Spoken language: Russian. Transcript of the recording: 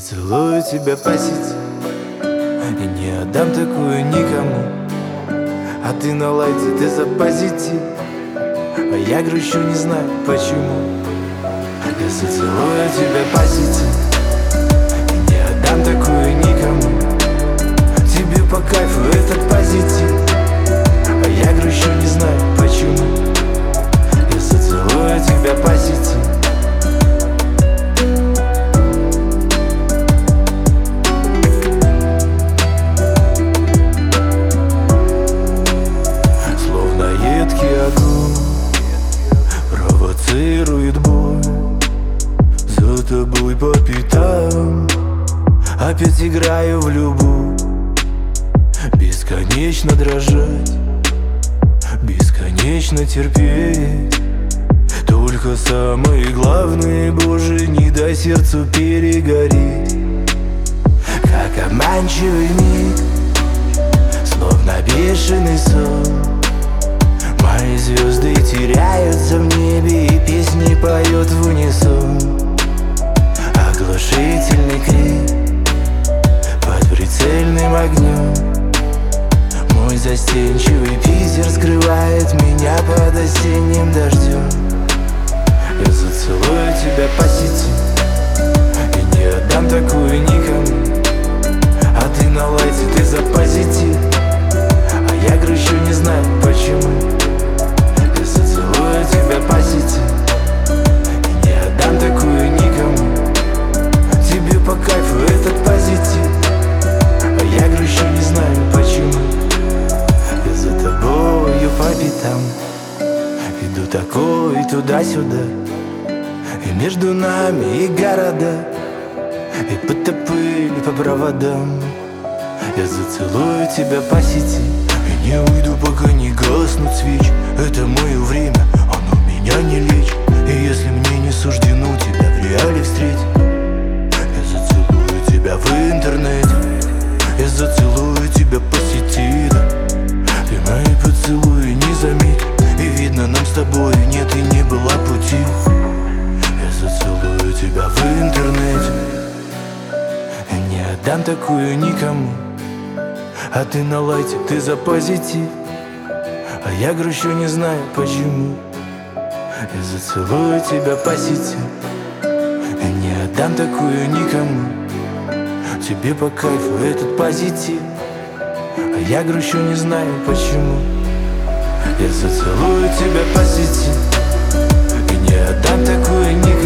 зацелую тебя по сети и не отдам такую никому. А ты на лайте, ты за позитив, а я грущу, не знаю почему. Я зацелую тебя по сети и не отдам такую никому. Тебе по кайфу этот позитив, а я грущу, не знаю почему. Я зацелую тебя по сети. Словно едкий огонь провоцирует боль. За тобой по пятам опять играю в любовь. Бесконечно дрожать, бесконечно терпеть. Только самое главное, Боже, не дай сердцу перегореть. Как обманчивый миг, словно бешеный сон, мои звезды теряются в небе, и песни поют в унисон. Оглушительный крик под прицельным огнем. Мой застенчивый Питер скрывает меня под осенним дождем. Я зацелую тебя по сети и не отдам такую никому. А ты на лайте, ты за позитив, а я грущу, не знаю почему. Я зацелую тебя по сети и не отдам такую никому. Тебе по кайфу этот позитив, а я грущу, не знаю почему. Я за тобою по пятам иду такой туда-сюда, и между нами и города, и потопыли по проводам. Я зацелую тебя по сети и не уйду, пока не гаснут свечи. Это мое время, оно меня не лечит. И если мне не суждено тебя в реале встретить, я зацелую тебя в интернете, я зацелую тебя по сети, да. Ты мои поцелуи не заметил, и видно, нам с тобой нет и не было пути. Я зацелую тебя в интернете и не отдам такую никому. А ты на лайте, ты за позитив, а я грущу, не знаю почему. Я зацелую тебя по сети и не отдам такую никому. Тебе по кайфу этот позитив, а я грущу, не знаю почему. Я зацелую тебя по сети и не отдам такую никому.